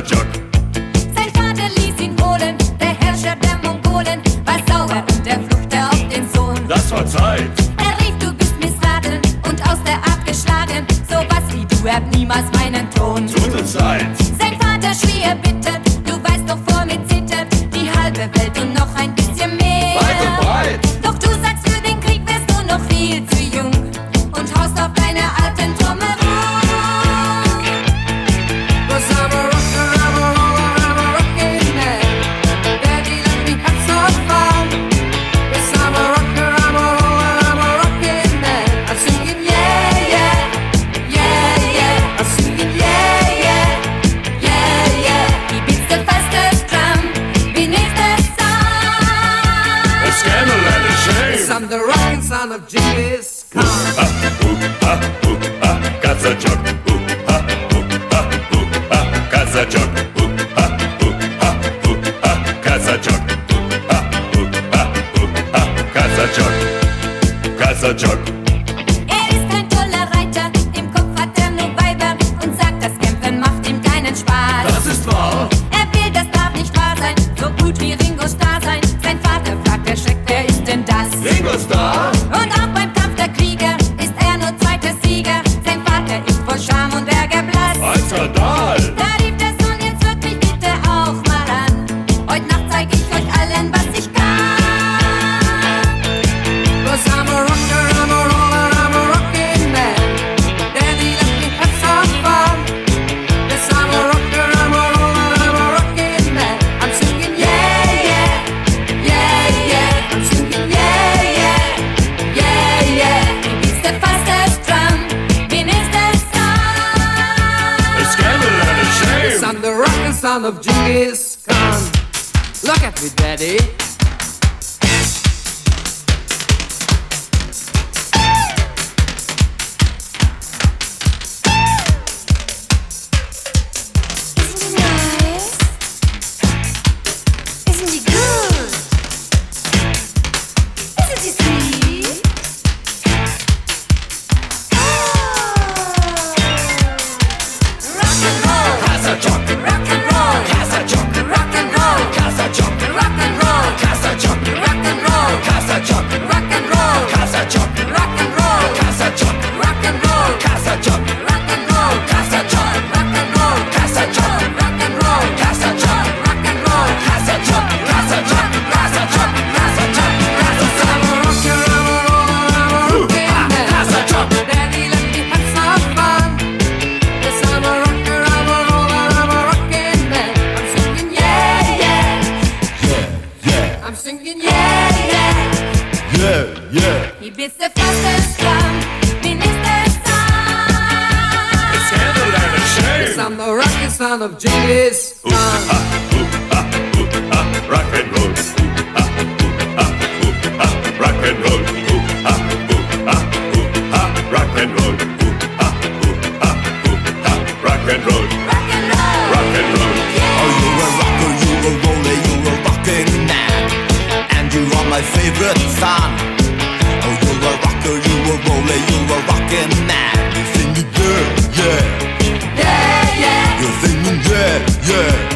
Kasachok. Sein Vater ließ ihn holen, der Herrscher der Mongolen war sauer und er fluchte auf den Sohn. Das war Zeit. Er rief, du bist missraten und aus der Art geschlagen. So was wie du erbt niemals meinen Thron. Tut uns leid. Sein Vater schrie erbittert, du weißt doch vor mir zittert die halbe Welt und noch ein bisschen mehr. Weit und breit. Doch du sagst, für den Krieg wärst du noch viel zu jung und haust auf deine alten Trommel rum. Cause I'm a rocker, I'm a roller, I'm a rockin' man. Daddy let me have some fun. Yes, I'm a rocker, I'm a roller, I'm a rockin' man. I'm singing yeah, yeah, yeah, yeah. I'm singing yeah, yeah, yeah, yeah. He beats the fastest drum beneath the sun. A scandal and a shame. Yes, I'm the rockin' son of Genghis Khan. Kasachok. Kasachok. Kasachok. Kasachok. Kasachok. Er ist kein toller Reiter, im Kopf hat er nur Weiber und sagt, das Kämpfen macht ihm keinen Spaß. Das ist wahr. Er will, das darf nicht wahr sein, so gut wie Ringo Starr sein. Sein Vater fragt erschreckt, wer ist denn das? Ringo Starr. Und auch beim Kampf der Krieger ist er nur zweiter Sieger. Sein Vater ist voll Scham und Ärger blass. Ein Skandal. Da rief der Sohn, jetzt hört mich bitte auch mal an. Heute Nacht zeig ich euch allen, was ich kann. Cause I'm a rocker, I'm a roller, I'm a rockin' man. Daddy let me have some fun. Yes, I'm a rocker, I'm a roller, I'm a rockin' man. I'm singing yeah, yeah, yeah, yeah. I'm singing yeah, yeah, yeah, yeah. He beats the fastest drum beneath the sun. A scandal and a Yes, shame. I'm the rockin' son of Genghis Khan. Look at me, Daddy. Isn't he nice? Isn't he good? Isn't he sweet? Rock and roll, Kasachok. rock and roll, Kasachok. rock and roll, Kasachok. rock and roll, Kasachok. rock and roll, Kasachok. rock and roll, Kasachok. rock and roll, Kasachok. rock and roll, Kasachok. rock and roll, Kasachok. rock and roll, Kasachok. rock and roll, Kasachok. rock and roll, Kasachok. Kasachok. Kasachok. Kasachok. I'm a rocker, I'm a roller, I'm a rockin' man. Kasachok. Daddy let me have some fun. Yes, I'm a rocker, I'm a roller, I'm a rockin' man. I'm singing yeah, yeah. Yeah. I'm singing yeah, yeah. Yeah. Yeah. he beats the fastest drum beneath the sun. A scandal and a Yes, shame. I'm the rockin' son of Genghis Khan. Rock and roll. Rock and roll. Rock and roll. Rock and roll. Rock and roll, Rock and roll. Oh, you're a rocker, you're a roller, you're a rockin' man. And you are my favorite son. Oh, you're a rocker, you're a roller, you're a rockin' man. You're singing yeah, yeah. Yeah, yeah. You're singing yeah, yeah.